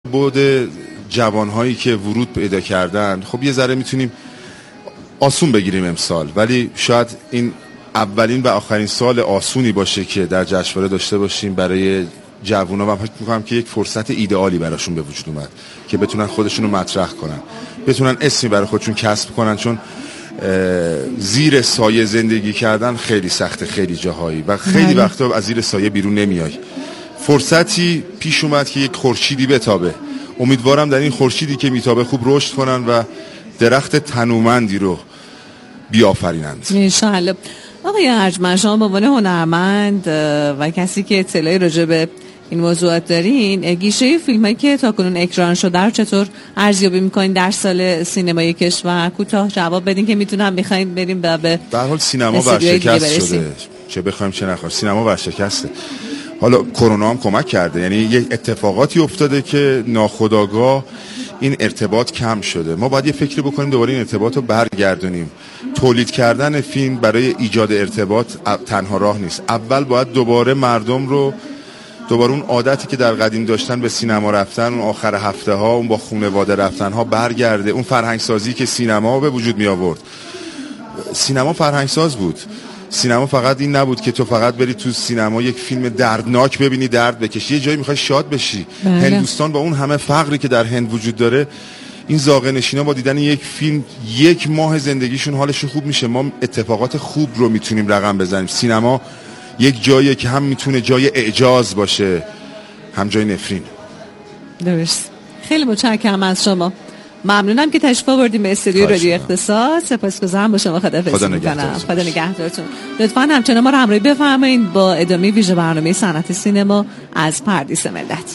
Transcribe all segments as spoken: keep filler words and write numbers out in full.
بود جوانهایی که ورود پیدا کردن، خب یه ذره میتونیم آسون بگیریم امسال، ولی شاید این اولین و آخرین سال آسونی باشه که در جشنواره داشته باشیم برای جوونا. من فکر می‌کنم که یک فرصت ایدئالی براشون به وجود اومد که بتونن خودشون رو مطرح کنن، بتونن اسمی برای خودشون کسب کنن، چون زیر سایه زندگی کردن خیلی سخته خیلی جاهایی و خیلی وقتا از زیر سایه بیرون نمیای. فرصتی پیش اومد که یک خورشیدی بتابه. امیدوارم در این خورشیدی که میتابه خوب رشد کنن و درخت تنومندی رو بیافرینند ان شاء الله. آقای ارجمند، شما به عنوان هنرمند و کسی که اطلاعی راجع به این موضوعات دارین، گیشه فیلمایی که تاکنون اکران شده رو چطور ارزیابی میکنین در سال سینمای کشور؟ کوتاه جواب بدین که میتونم میخواین بریم به به هر حال سینما ورشکست شده، چه بخوایم چه نخوایم سینما ورشکسته. حالا کرونا هم کمک کرده، یعنی یک اتفاقاتی افتاده که ناخودآگاه این ارتباط کم شده. ما باید یه فکری بکنیم دوباره این ارتباط رو برگردونیم. تولید کردن فیلم برای ایجاد ارتباط تنها راه نیست. اول باید دوباره مردم رو دوباره اون عادتی که در قدیم داشتن به سینما رفتن، اون آخر هفته ها، اون با خانواده رفتن ها برگرده. اون فرهنگ سازی که سینما به وجود می آورد. سینما فرهنگ ساز بود. سینما فقط این نبود که تو فقط بری تو سینما یک فیلم دردناک ببینی، درد بکشی، یه جایی میخوای شاد بشی. بله. هندوستان با اون همه فقری که در هند وجود داره، این زاغه نشینا با دیدن یک فیلم یک ماه زندگیشون حالشون خوب میشه. ما اتفاقات خوب رو میتونیم رقم بزنیم. سینما یک جاییه که هم میتونه جای اعجاز باشه هم جای نفرین. درست. خیلی متشکرم از شما. ممنونم که تشریف آوردیم به استودیو رادیو اقتصاد. سپاسگزارم. با شما خداحافظی می‌کنم. خدا نگهدارتون. لطفاً همچنان ما رو همراهی بفرمایید با ادامه ویژه برنامه صنعت سینما از پردیس ملت.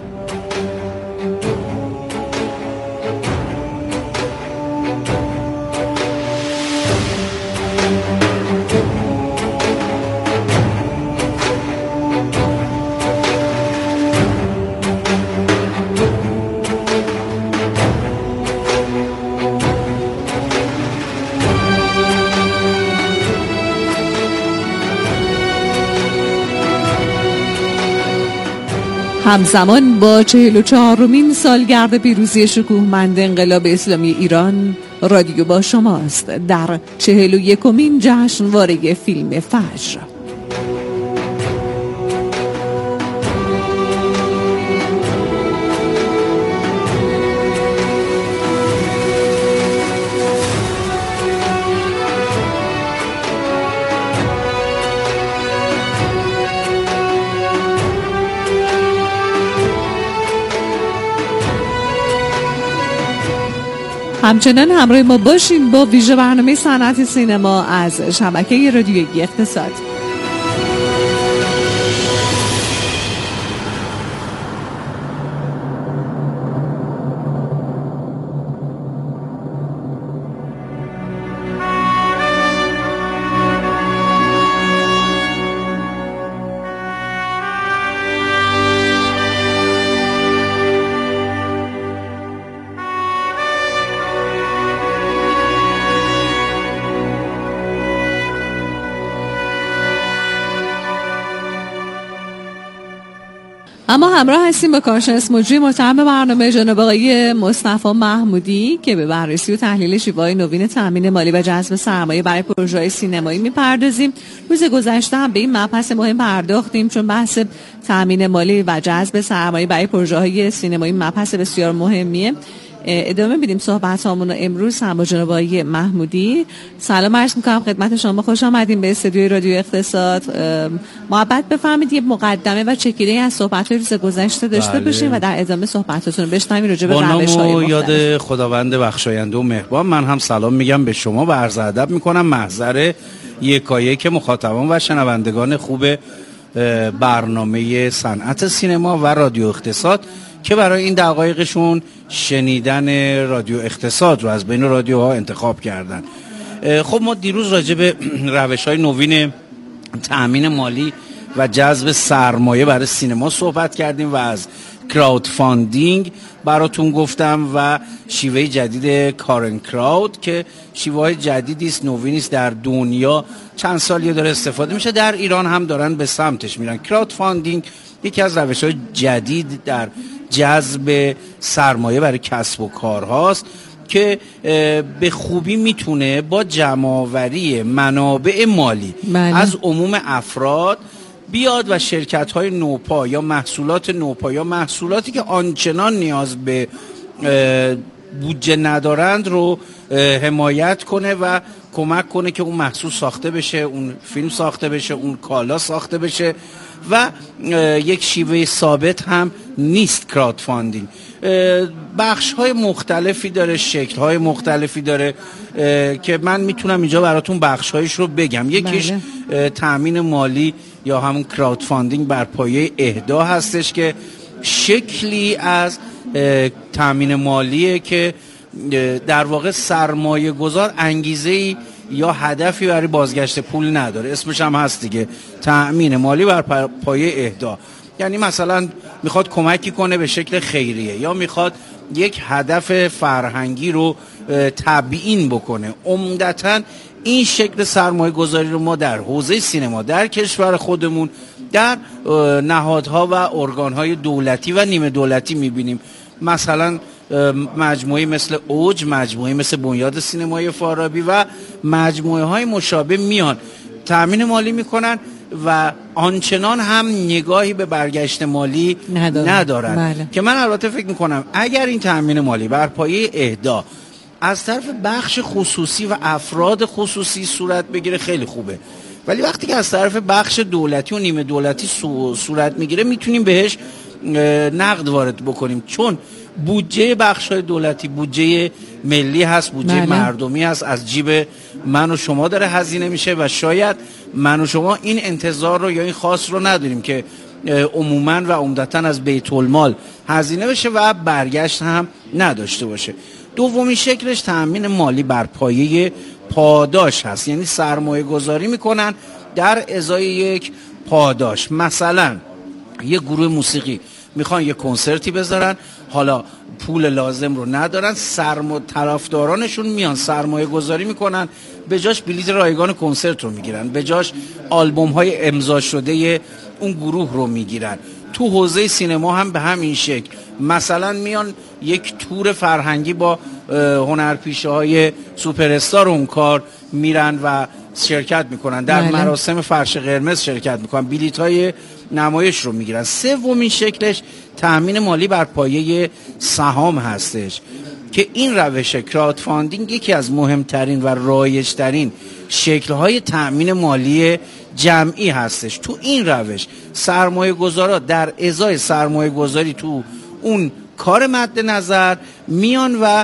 همزمان با چهل و چهارمین سالگرد پیروزی شکوهمند انقلاب اسلامی ایران، رادیو با شماست در چهل و یکمین جشنواره فیلم فجر. همچنان همراه ما باشین با ویژه برنامه صنعت سینما از شبکه رادیویی اقتصاد. اما همراه هستیم با کارشناس مجری محترم برنامه جناب آقای مصطفی محمودی که به بررسی و تحلیل شیوه‌های نوین تامین مالی و جذب سرمایه برای پروژه‌های سینمایی می‌پردازیم. روز گذشته هم به این مبحث مهم پرداختیم، چون بحث تامین مالی و جذب سرمایه برای پروژه‌های سینمایی مبحث بسیار مهمیه. ادامه بدیم صحبتامون رو امروز هم با جناب آقای محمودی. سلام عرض می‌کنم خدمت شما، خوش آمدید به استودیوی رادیو اقتصاد. محبت بفرمایید یه مقدمه و چکیده‌ای از صحبت‌های روز گذشته داشته بله. باشیم و در ادامه صحبتاتون رو بشنویم راجع به روش‌های مختلف. یاد خداوند بخشاینده و مهربان، من هم سلام میگم به شما و عرض ادب می‌کنم محضر یکایک مخاطبان و شنوندگان خوب برنامه صنعت سینما و رادیو اقتصاد که برای این دقایقشون شنیدن رادیو اقتصاد رو از بین رادیوها انتخاب کردن. خب ما دیروز راجع به روش‌های نوین تأمین مالی و جذب سرمایه برای سینما صحبت کردیم و از کراود فاندینگ براتون گفتم و شیوه جدید کارن کراود که شیوه جدیدی است، نوینی است، در دنیا چند سالی داره استفاده میشه، در ایران هم دارن به سمتش میرن. کراود فاندینگ یکی از روش‌های جدید در جذب سرمایه برای کسب و کارهاست که به خوبی میتونه با جمع‌آوری منابع مالی بله. از عموم افراد بیاد و شرکت‌های نوپا یا محصولات نوپا یا محصولاتی که آنچنان نیاز به بودجه ندارند رو حمایت کنه و کمک کنه که اون محصول ساخته بشه، اون فیلم ساخته بشه، اون کالا ساخته بشه و یک شیوه ثابت هم نیست کراود فاندینگ. بخش های مختلفی داره، شکل های مختلفی داره که من میتونم اینجا براتون بخش هایش رو بگم. یکیش بله. تأمین مالی یا همون کراود فاندینگ بر پایه اهدا هستش که شکلی از تأمین مالیه که در واقع سرمایه گذار انگیزه‌ای یا هدفی برای بازگشت پول نداره، اسمش هم هست دیگه، تأمین مالی بر پایه اهدا. یعنی مثلا میخواد کمکی کنه به شکل خیریه یا میخواد یک هدف فرهنگی رو تبیین بکنه. عمدتاً این شکل سرمایه گذاری رو ما در حوزه سینما در کشور خودمون در نهادها و ارگانهای دولتی و نیمه دولتی میبینیم. مثلا مجموعه مثل اوج، مجموعه مثل بنیاد سینمای فارابی و مجموعه های مشابه میان تأمین مالی میکنن و آنچنان هم نگاهی به برگشت مالی ندارن, ندارن. بله. که من البته فکر میکنم اگر این تأمین مالی بر پایه اهدا از طرف بخش خصوصی و افراد خصوصی صورت بگیره خیلی خوبه، ولی وقتی که از طرف بخش دولتی و نیمه دولتی صورت میگیره میتونیم بهش نقد وارد بکنیم، چون بودجه بخش‌های دولتی بودجه ملی هست، بودجه بله. مردمی هست، از جیب من و شما داره هزینه میشه و شاید من و شما این انتظار رو یا این خواست رو نداریم که عموماً و عمدتاً از بیت المال هزینه بشه و برگشت هم نداشته باشه. دومین شکلش تأمین مالی بر پایه پاداش هست، یعنی سرمایه گذاری میکنن در ازای یک پاداش. مثلا یه گروه موسیقی میخوان یه کنسرتی بذارن، حالا پول لازم رو ندارن، سرما طرفدارانشون میان سرمایه گذاری میکنن، به جاش بلیط رایگان کنسرت رو میگیرن، به جاش آلبوم های امضا شده اون گروه رو میگیرن. تو حوزه سینما هم به همین شکل مثلا میان یک تور فرهنگی با هنرپیشه های سوپر استار اون کار میرن و شرکت میکنن، در بله. مراسم فرش قرمز شرکت میکنن، بلیط های نمایش رو میگیرن. سومین شکلش تأمین مالی بر پایه سهام هستش که این روش کراود فاندینگ یکی از مهمترین و رایجترین شکل‌های تأمین مالی جمعی هستش. تو این روش سرمایه گذارا در ازای سرمایه گذاری تو اون کار مد نظر میان و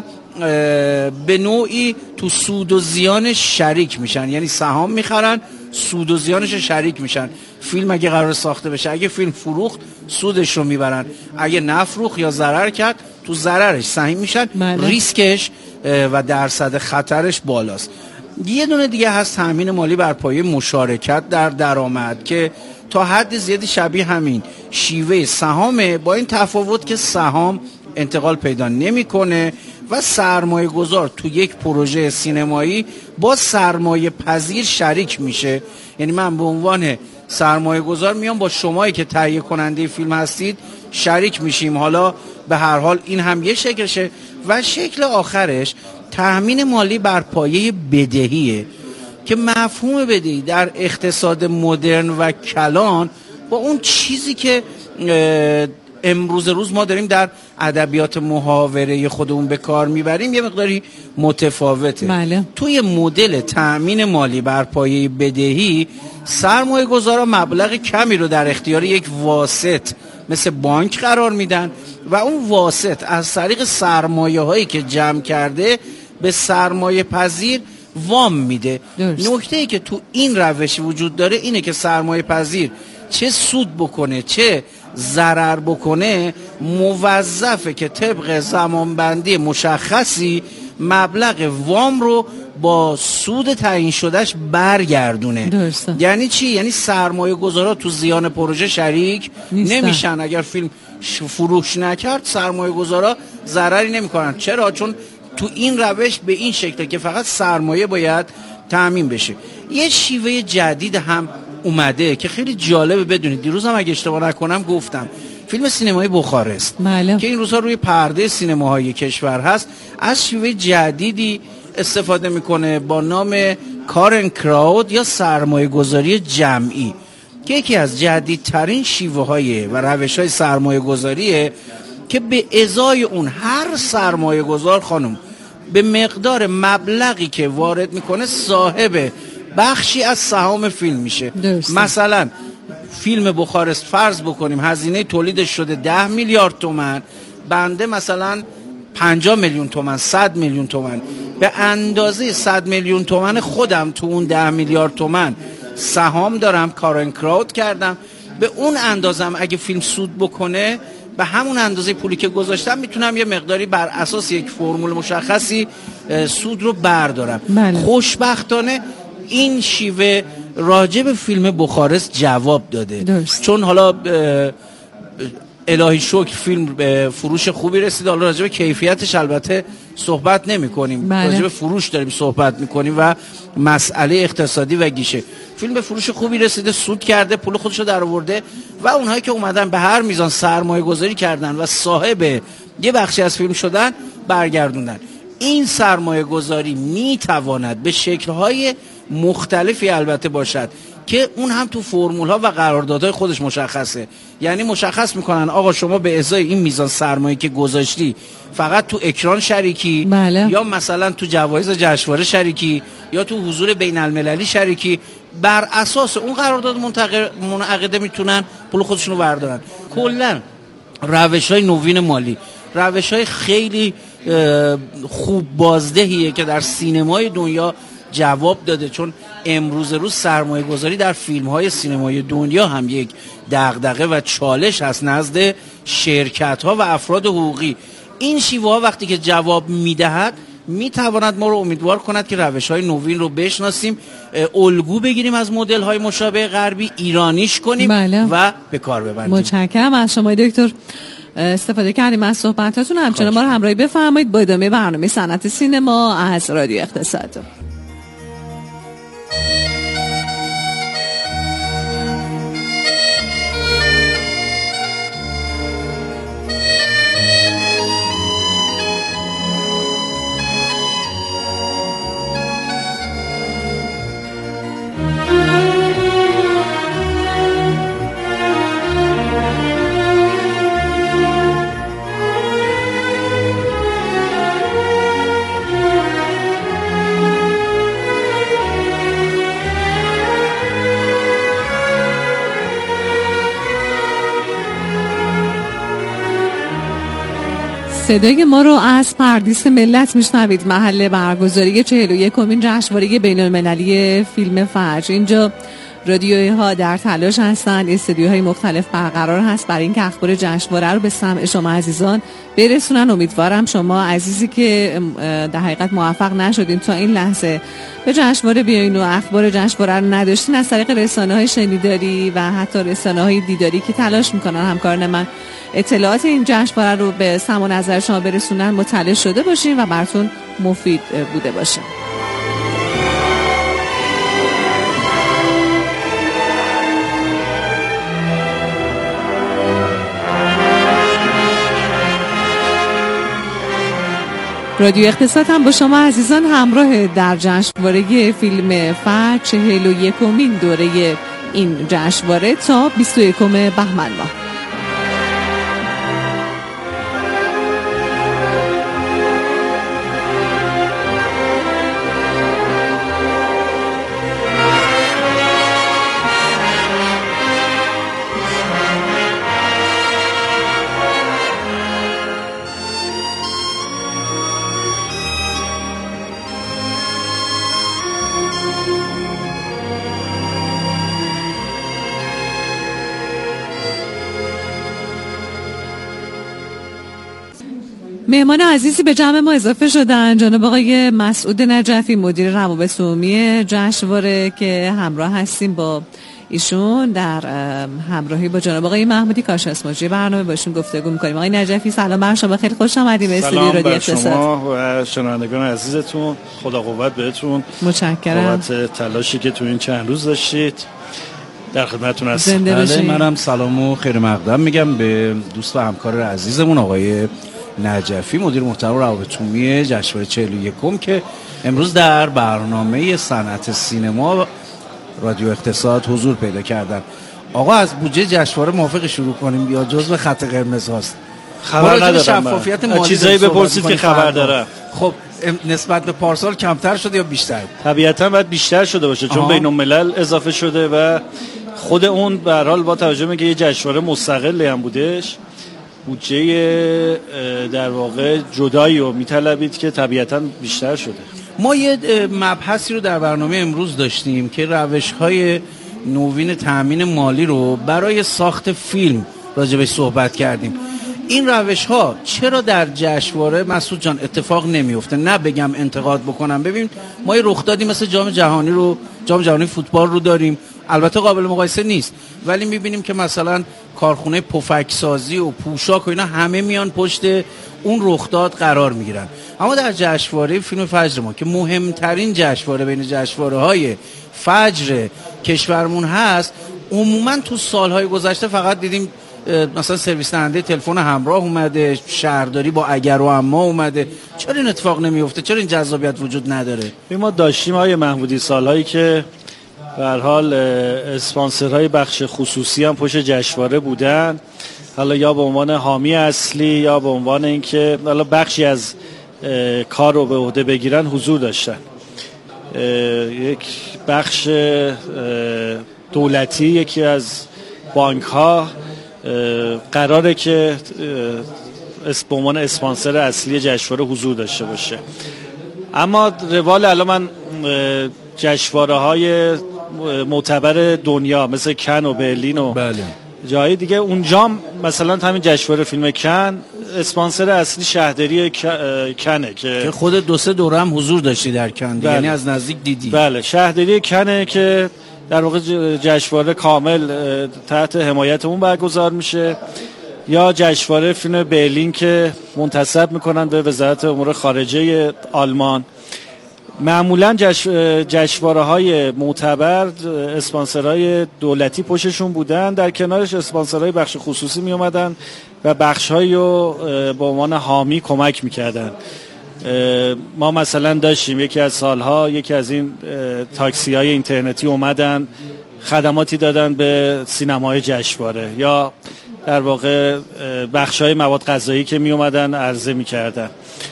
به نوعی تو سود و زیان شریک میشن، یعنی سهام میخرن، سود و زیانش شریک میشن. فیلم اگه قرار ساخته بشه، اگه فیلم فروخت سودش رو میبرن، اگه نفروخت یا ضرر کرد تو ضررش سهیم میشن. بله. ریسکش و درصد خطرش بالاست. یه دونه دیگه هست تأمین مالی بر پایه مشارکت در درآمد که تا حد زیادی شبیه همین شیوه سهامه، با این تفاوت که سهام انتقال پیدا نمیکنه و سرمایه گذار تو یک پروژه سینمایی با سرمایه پذیر شریک میشه. یعنی من به عنوان سرمایه گذار میام با شمایی که تهیه کننده فیلم هستید شریک میشیم. حالا به هر حال این هم یه شکلشه. و شکل آخرش تأمین مالی بر پایه بدهیه که مفهوم بدهی در اقتصاد مدرن و کلان با اون چیزی که امروز روز ما داریم در ادبیات محاوره خودمون به کار میبریم یه مقداری متفاوته. بله. توی مدل تأمین مالی بر پایه بدهی سرمایه گذارا مبلغ کمی رو در اختیار یک واسط مثل بانک قرار میدن و اون واسط از طریق سرمایه هایی که جمع کرده به سرمایه پذیر وام میده. نکته ای که تو این روش وجود داره اینه که سرمایه پذیر چه سود بکنه چه ضرر بکنه موظفه که طبق زمانبندی مشخصی مبلغ وام رو با سود تعیین شدهش برگردونه. درسته. یعنی چی؟ یعنی سرمایه گذارا تو زیان پروژه شریک نیستن. نمیشن. اگر فیلم فروش نکرد سرمایه گذارا ضرری نمیکنن. چرا؟ چون تو این روش به این شکله که فقط سرمایه باید تامین بشه. یه شیوه جدید هم اومده که خیلی جالبه بدونید. دیروز هم اگه اشتباه نکنم گفتم فیلم سینمایی بخارست بله. که این روزها روی پرده سینماهای کشور هست، از شیوه جدیدی استفاده میکنه با نام کارن کراود یا سرمایه گذاری جمعی که یکی از جدیدترین شیوه های و روش های سرمایه گذاریه که به ازای اون هر سرمایه گذار خانم به مقدار مبلغی که وارد میکنه صاحب بخشی از سهام فیلم میشه. درسته. مثلا فیلم بخارست فرض بکنیم هزینه تولیدش شده ده میلیارد تومان، بنده مثلا پنجاه میلیون تومان، صد میلیون تومان، به اندازه صد میلیون تومان خودم تو اون ده میلیارد تومان سهام دارم، کارن کراود کردم، به اون اندازم اگه فیلم سود بکنه به همون اندازه پولی که گذاشتم میتونم یه مقداری بر اساس یک فرمول مشخصی سود رو بردارم. بله. خوشبختانه این شیوه راجع به فیلم بخارست جواب داده. درست. چون حالا الهی شکر فیلم به فروش خوبی رسید. حالا راجع به کیفیتش البته صحبت نمی کنیم. بله. راجع به فروش داریم صحبت میکنیم و مسئله اقتصادی و گیشه. فیلم به فروش خوبی رسیده، سود کرده، پول خودشو در آورده و اونهایی که اومدن به هر میزان سرمایه گذاری کردن و صاحب یه بخشی از فیلم شدن برگردوندن. این سرمایه گذاری میتواند به شکل‌های مختلفی البته باشد که اون هم تو فرمول‌ها و قراردادهای خودش مشخصه. یعنی مشخص میکنن آقا شما به ازای این میزان سرمایه که گذاشتی فقط تو اکران شریکی، بله. یا مثلا تو جوایز جشنواره شریکی، یا تو حضور بین المللی شریکی، بر اساس اون قرارداد منعقده میتونن پول خودشونو بردارن. کلا روش‌های نوین مالی روش‌های خیلی خوب بازدهیه که در سینمای دنیا جواب داده، چون امروز روز سرمایه گذاری در فیلم های سینمای دنیا هم یک دغدغه و چالش هست نزد شرکت ها و افراد حقوقی. این شیوه ها وقتی که جواب میدهد میتواند ما رو امیدوار کند که روش های نوین رو بشناسیم، الگو بگیریم از مدل های مشابه غربی، ایرانیش کنیم. بله. و به کار ببندیم. متشکرم از شما دکتر، استفاده کردیم از صحبتاتون. همچنان ما رو همراهی بفرمایید با ادامه برنامه صنعت سینما از رادیو اقتصاد. صدای ما رو از پردیس ملت میشنوید، محل برگزاری چهل و یکمین جشنواره بین المللی فیلم فجر. اینجا رادیوها در تلاش هستند، استودیوهای مختلف برقرار هست برای اینکه اخبار جشنواره رو به سمع شما عزیزان برسونن. امیدوارم شما عزیزی که در حقیقت موفق نشدین تا این لحظه به جشنواره بیاین و اخبار جشنواره رو نداشتین، از طریق رسانه‌های شنیداری و حتی رسانه‌های دیداری که تلاش میکنن همکاران من اطلاعات این جشنواره رو به سمع و نظر شما برسونن مطلع شده باشین و براتون مفید بوده باشه. رادیو اقتصاد هم با شما عزیزان همراه در جشنواره فیلم فجر، چهل و یکمین دوره این جشنواره تا بیست و یکم بهمن ماه. مهمان عزیزی به جمع ما اضافه شدن، جناب آقای مسعود نجفی مدیر روابط عمومی جشنواره که همراه هستیم با ایشون در همراهی با جناب آقای محمودی کارشناس مجری برنامه باشون گفتگو می‌کنیم. آقای نجفی سلام بر شما، خیلی خوش آمدید به استودیو رادیو اقتصاد. سلام بر شما و شنوندگان عزیزتون، خدا قوت بهتون. متشکرم. بابت تلاشی که تو این چند روز داشتید. در خدمتتون هستم. بله، منم سلام و خیر مقدم میگم به دوست و همکار عزیزمون آقای نجفی، مدیر محتوا روابط عمومی جشنواره چهل و یکم که امروز در برنامه صنعت سینما رادیو اقتصاد حضور پیدا کردن. آقا از بودجه جشنواره موافق شروع کنیم یا جزء خط قرمز هاست؟ خبر ندارم. شفافیت مالی چیزایی بپرسید که خبر داره. خب نسبت به پارسال کمتر شده یا بیشتر؟ طبیعتاً باید بیشتر شده باشه چون بین الملل اضافه شده و خود اون به هر حال با توجه به که یه جشنواره مستقلی هم بودش، بودجه در واقع جدایی رو میطلبید که طبیعتاً بیشتر شده. ما یه مبحثی رو در برنامه امروز داشتیم که روش‌های نوین تامین مالی رو برای ساخت فیلم راجبش صحبت کردیم. این روش ها چرا در جشنواره مسعود جان اتفاق نمیفته؟ نه بگم انتقاد بکنم. ببین ما یه رخدادی مثل جام جهانی رو جام جهانی فوتبال رو داریم، البته قابل مقایسه نیست، ولی میبینیم که مثلا کارخونه پفک سازی و پوشاک و اینا همه میان پشت اون رخداد قرار میگیرن. اما در جشنواره فیلم فجر ما که مهمترین جشنواره بین جشنواره های فجر کشورمون هست، عموما تو سالهای گذشته فقط دیدیم مثلا سرویس دهنده تلفن همراه اومده، شهرداری با اگر و اما اومده. چرا این اتفاق نمیفته؟ چرا این جذابیت وجود نداره؟ ما داشتیم آقای محمودی سالهایی که به هر حال اسپانسرهای بخش خصوصی هم پشت جشنواره بودن، حالا یا به عنوان حامی اصلی یا به عنوان اینکه حالا بخشی از کار رو به عهده بگیرن حضور داشتن. یک بخش دولتی، یکی از بانک ها قراره که به عنوان اسپانسر اصلی جشنواره حضور داشته باشه. اما روال الان من جشنواره های معتبر دنیا مثل کن و برلین و بله. جای دیگه اونجا مثلا همین جشنواره فیلم کن اسپانسر اصلی شهرداری کنه که خود دو سه دوره هم حضور داشتی در کن، بله. یعنی از نزدیک دیدی. بله، شهرداری کنه که در واقع جشنواره کامل تحت حمایت اون برگزار میشه، یا جشنواره فیلم برلین که منتسب میکنن به وزارت امور خارجه آلمان. معمولا جشنواره های معتبر اسپانسرهای دولتی پشتشون بودن، در کنارش اسپانسرهای بخش خصوصی می اومدن و بخش‌هایی رو به عنوان حامی کمک میکردن. ما مثلا داشتیم یکی از سالها یکی از این تاکسی های اینترنتی اومدن خدماتی دادن به سینمای جشنواره، یا در واقع بخش‌های مواد غذایی که می اومدن عرضه میکردن.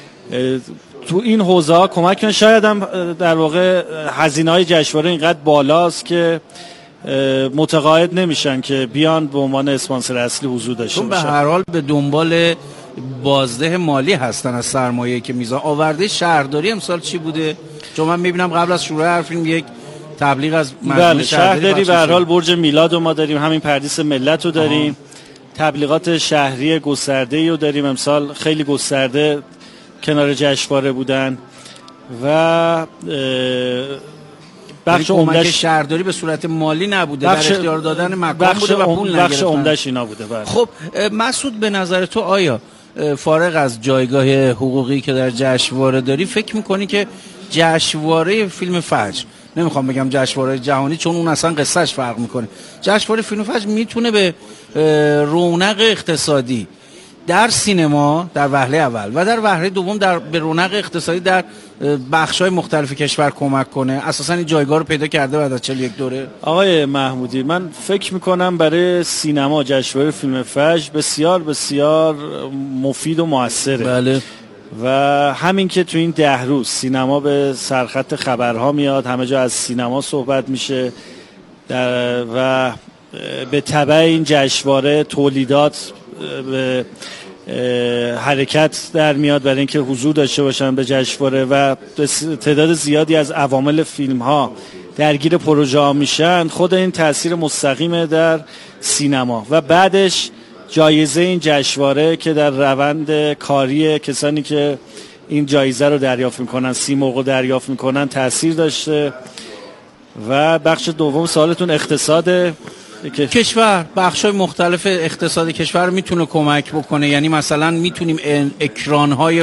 تو این حوزه ها کمک کنه. شاید هم در واقع هزینه‌های جشنواره اینقدر بالاست که متقاعد نمیشن که بیان به عنوان اسپانسر اصلی حضور داشته باشن. به هر حال به دنبال بازده مالی هستن از سرمایه‌ای که میذارن. آورده شهرداری امسال چی بوده؟ چون من میبینم قبل از شروع هر فیلم یک تبلیغ از بله شهرداری به هر حال برج میلاد رو ما داریم، همین پردیس ملت رو داریم، آه. تبلیغات شهری گسترده‌ای رو داریم. امسال خیلی گسترده کنار جشنواره بودن و بخش عمده‌اش شهرداری به صورت مالی نبوده، در اختیار دادن مکان بوده و پول نگرفتن. بخش عمده‌اش اینا بوده. بله. خب مسعود، به نظر تو آیا فارغ از جایگاه حقوقی که در جشنواره داری، فکر می‌کنی که جشنواره فیلم فجر، نمیخوام بگم جشنواره جهانی چون اون اصلا قصهش فرق میکنه، جشنواره فیلم فجر میتونه به رونق اقتصادی در سینما در وهله اول و در وهله دوم در به رونق اقتصادی در بخش‌های مختلف کشور کمک کنه؟ اساساً این جایگاه رو پیدا کرده بعد از چهل و یک دوره. آقای محمودی، من فکر میکنم برای سینما جشنواره فیلم فجر بسیار بسیار مفید و موثره. بله. و همین که تو این ده روز سینما به سرخط خبرها میاد، همه جا از سینما صحبت میشه و به تبع این جشنواره تولیدات به حرکت در میاد برای اینکه حضور داشته باشن به جشنواره و تعداد زیادی از عوامل فیلم ها درگیر پروژه ها میشن، خود این تاثیر مستقیمه در سینما. و بعدش جایزه این جشنواره که در روند کاری کسانی که این جایزه رو دریافت میکنن، سیمرغ رو دریافت میکنن، تاثیر داشته. و بخش دوم سوالتون اقتصاد کشور، بخش‌های مختلف اقتصاد کشور میتونه کمک بکنه، یعنی مثلا میتونیم اکران‌های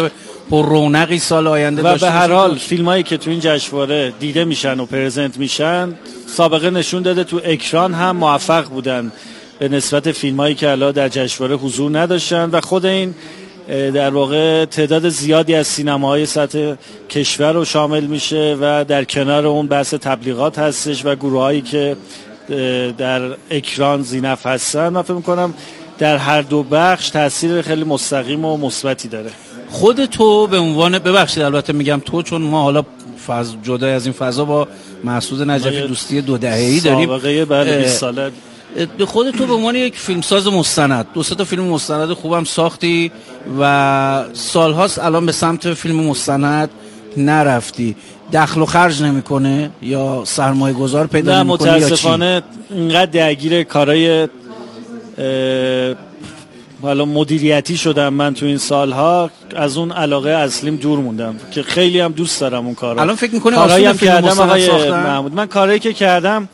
پر رونقی سال آینده و داشته به هر حال باشه. فیلمایی که تو این جشنواره دیده میشن و پرزنت میشن سابقه نشون داده تو اکران هم موفق بودن به نسبت فیلمایی که الان در جشنواره حضور نداشتن و خود این در واقع تعداد زیادی از سینماهای سطح کشور رو شامل میشه و در کنار اون بحث تبلیغات هستش و گروهایی که در اکران زینف هستن. من فکر می‌کنم در هر دو بخش تاثیر خیلی مستقیم و مثبتی داره. خود تو به عنوان، ببخشید البته میگم تو، چون ما حالا فاز جدا از این فضا با مسعود نجفی دوستی دو دهه‌ای داریم، سابقه بله بیست ساله. به خود تو به عنوان یک فیلمساز مستند دو سه تا فیلم مستند خوبم ساختی و سالهاست الان به سمت فیلم مستند نرفتی، دخل و خرج نمیکنه یا سرمایه گذار پیدا نمیکنه؟ نه متاسفانه اینقدر درگیر کارهای حالا مدیریتی شدم من تو این سالها، از اون علاقه اصلیم دور موندم که خیلی هم دوست دارم اون کارا. الان فکر میکنی کارهایی هم فیلم کردم آقای ساختن؟ محمود، من کارهایی که کردم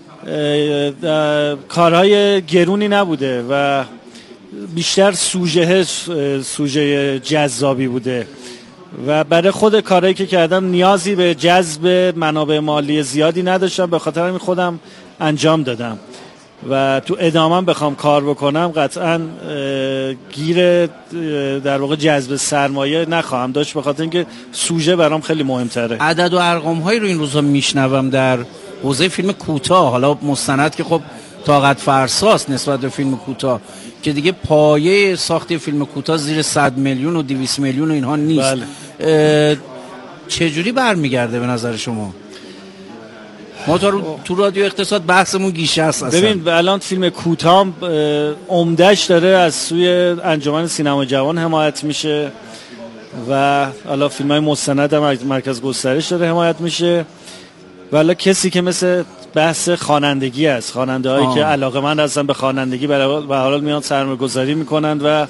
کارهای گرونی نبوده و بیشتر سوژه سوژه جذابی بوده و برای خود کارهایی که کردم نیازی به جذب منابع مالی زیادی نداشتم، به خاطر همین خودم انجام دادم و تو ادامه بخوام کار بکنم قطعا گیر در واقع جذب سرمایه نخواهم داشت، به خاطر اینکه سوژه برام خیلی مهمتره. عدد و ارقام هایی رو این روزا میشنوم در حوزه فیلم کوتاه، حالا مستند که خب طاقت فرساست نسبت به فیلم کوتاه که دیگه پایه ساخت فیلم کوتاه زیر صد میلیون و دویست میلیون و اینها نیست. بله. چجوری برمیگرده به نظر شما؟ ما تو رادیو اقتصاد بحثمون گیشه است اصلا. ببین الان فیلم کوتاه عمده‌اش داره از سوی انجمن سینما جوان حمایت میشه و حالا فیلم‌های مستند هم مرکز گسترش داره حمایت میشه، ولی کسی که مثل بحث خوانندگی است، خواننده‌هایی که علاقه‌مند هستن به خوانندگی به هر حال میان سرمایه‌گذاری میکنند و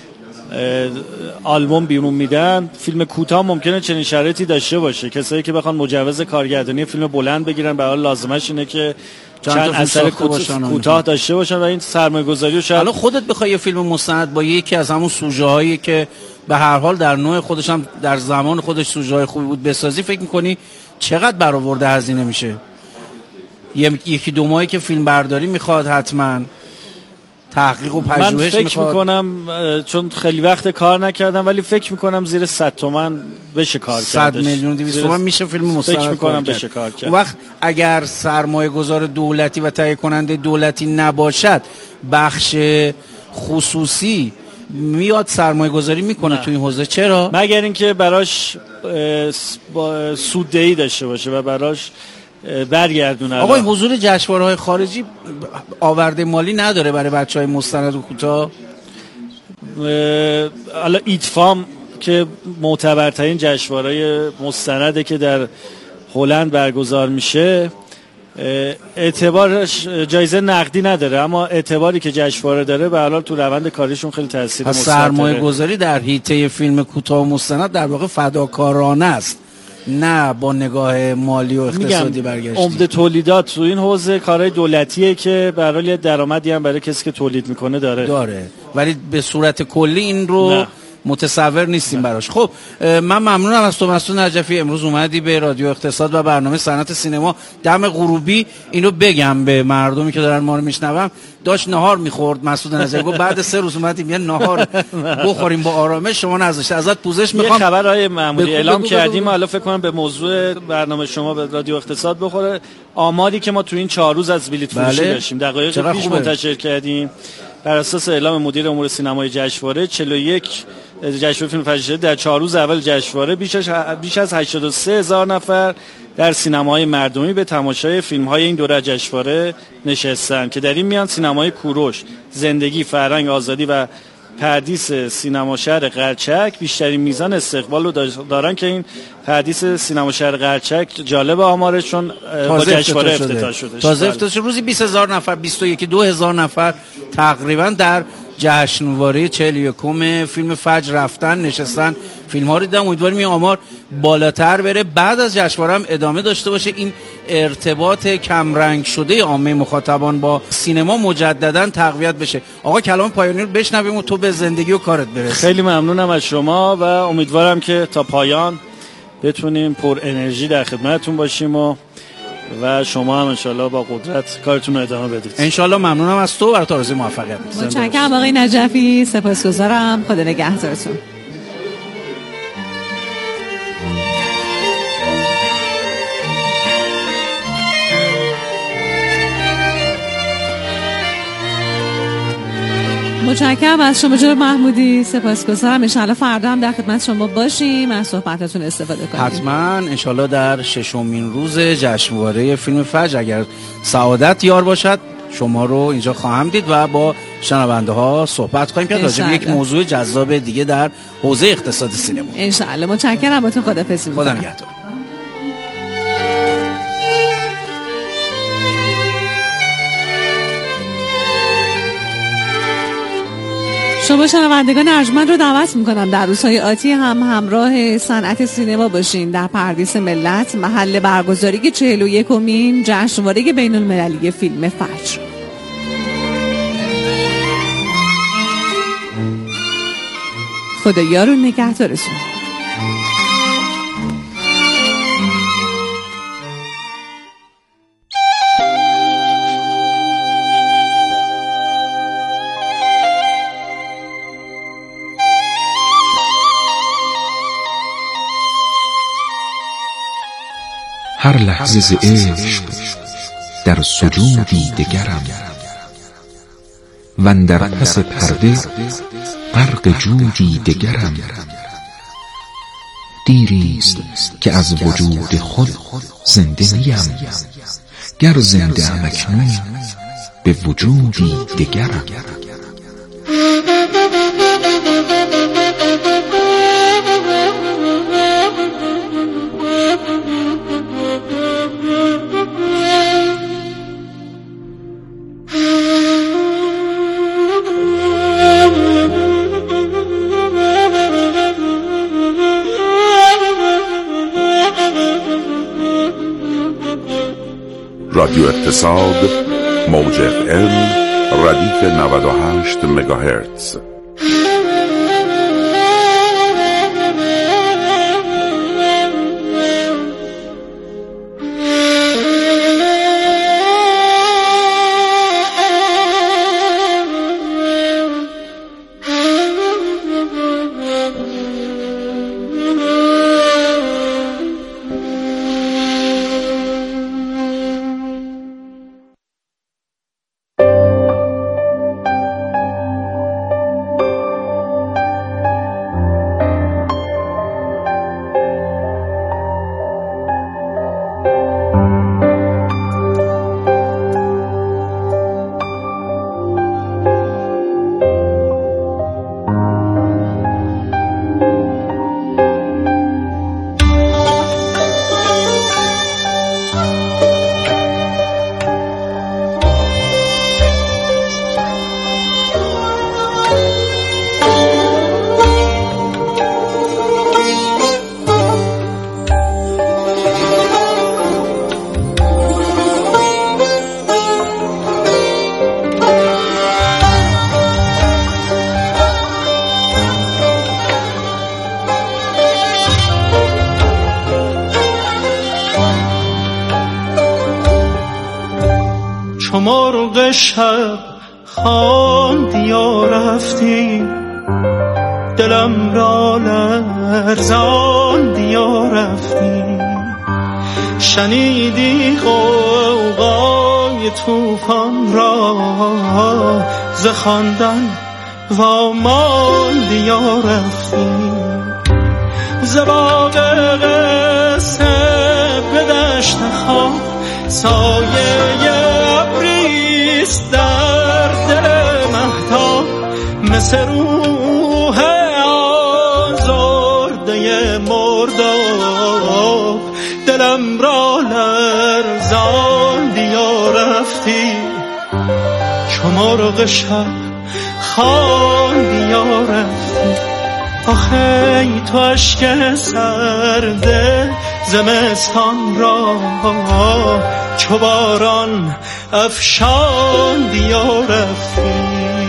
آلبوم بیرون میدن. فیلم کوتاه ممکنه چنین شرایطی داشته باشه، کسایی که بخوان مجوز کارگردانی فیلم بلند بگیرن به حال لازمش اینه که چند اثر کوتاه داشته باشن و این سرمایه‌گذاری رو شاید. الان خودت بخوای یه فیلم مستند با یکی از همون سوژه‌هایی که به هر حال در نوع خودش هم در زمان خودش سوژه‌های خوبی بود بسازی، فکر می‌کنی چقدر برآورده هزینه میشه؟ یکی دو ماهی که فیلم برداری میخواد، حتما تحقیق و پژوهش میخواد. من فکر میکنم چون خیلی وقت کار نکردم ولی فکر میکنم زیر صد تومن بشه کار کرد. صد میلیون دویست تومن میشه فیلم مستند. فکر میکنم بشه کار کرد. اون وقت اگر سرمایه گذار دولتی و تهیه کننده دولتی نباشد، بخش خصوصی میاد سرمایه گذاری میکنه تو این حوزه. چرا؟ مگر اینکه براش سوددهی داشته باشه و براش برگردونه. آقا حضور جشنواره‌های خارجی آورده مالی نداره برای بچهای مستند و کوتاه؟ حالا ایتفام که معتبرترین جشنواره مستنده که در هلند برگزار میشه، اعتبارش جایزه نقدی نداره، اما اعتباری که جشنواره داره به هر حال تو روند کاریشون خیلی تاثیر مثبت داره. سرمایه گذاری در حیطه فیلم کوتاه و مستند در واقع فداکارانه است، نه با نگاه مالی و اقتصادی برگشتی. عمده تولیدات تو این حوزه کارهای دولتیه که به هر حال درآمدی هم برای کسی که تولید میکنه داره داره ولی به صورت کلی این رو نه. متصور نیستیم براش. خب من ممنونم از تو مسعود نجفی، امروز اومدی به رادیو اقتصاد و برنامه صنعت سینما. دم غروبی اینو بگم به مردمی که دارن ما رو میشنون، داشت نهار میخورد مسعود نجفی، گفت بعد سه روز اومدیم یه نهار بخوریم با آرامش، شما نذاشت. ازت پوزش میخوام. یه خبرهای معمولی اعلام کردیم، حالا فکر کنم به موضوع برنامه شما به رادیو اقتصاد بخوره. آماری که ما تو این چهار روز از بلیت فروشی بله. داشتیم دقایق پیش منتشر کردیم، بر اساس اعلام مدیر امور سینمای جشنواره چهل و یک جشنواره فیلم فجر در چهار روز اول جشنواره بیش از بیش از هشتاد و سه هزار نفر در سینماهای مردمی به تماشای فیلم‌های این دوره جشنواره نشستن که در این میان سینمای کوروش، زندگی، فرهنگ، آزادی و پردیس سینما شهر قرچک بیشترین میزان استقبال رو دارن که این پردیس سینما شهر قرچک جالب آمارشون با جشنواره افتتاح شده. تازه افتتاح شده. روزی بیست هزار نفر، بیست و یک دو هزار نفر تقریبا در جشنواره چهل و یکم فیلم فجر رفتن، نشستن، فیلم ها رو دیدن. امیدواریم این آمار بالاتر بره، بعد از جشنواره هم ادامه داشته باشه. این ارتباط کمرنگ شده عامه مخاطبان با سینما مجددا تقویت بشه. آقا کلام پایانی رو بشنویم و تو به زندگی و کارت برسی. خیلی ممنونم از شما و امیدوارم که تا پایان بتونیم پر انرژی در خدمتتون باشیم و و شما هم انشالله با قدرت کارتون رو ادامه بدید. انشالله. ممنونم از تو، برات آرزوی موفقیت. متشکرم آقای نجفی، سپاسگزارم. خدا نگهدارتون. متشکرم از شما جناب محمودی، سپاسگزارم. ان شاءالله فردا هم در خدمت شما باشیم، از صحبتاتون استفاده کنیم. حتما ان شاءالله در ششمین روز جشنواره فیلم فجر اگر سعادت یار باشد شما رو اینجا خواهم دید و با شنونده ها صحبت خواهیم کرد راجع به یک موضوع جذاب دیگه در حوزه اقتصاد سینما. ان شاءالله. متشکرم. با تو خداحافظی می‌کنم. خدا نگهدار. شما شنوندگان ارجمند رو دعوت میکنم در روزهای آتی هم همراه صنعت سینما باشین در پردیس ملت، محل برگزاری چهل و یکمین جشنواره بین المللی فیلم فجر. خدا یار و نگهدارتون. هر لحظه ز عشق در سجودی دگرم، وندر پس پرده غرق جودی دگرم. دیریست که از وجود خود زنده نیم، گر زنده ام اکنون به وجودی دگرم. رادیو اقتصاد، موج اف ام، ردیف نود و هشت مگاهرتز. مرغ شب خواندی و رفتی، دلم را لرزاندی و رفتی. شنیدی غوغای طوفان را، ز خواندن واماندی و رفتی. ز باغ قصه به دشت خواب سایه ابریست در دل مهتاب، مثل روح آزرده مرداب. دلم را لرزاندی و رفتی، چو مرغ شب خواندی و رفتی. آخه ای تو اشک سرده زمستان را چو باران افشاندی و رفتی.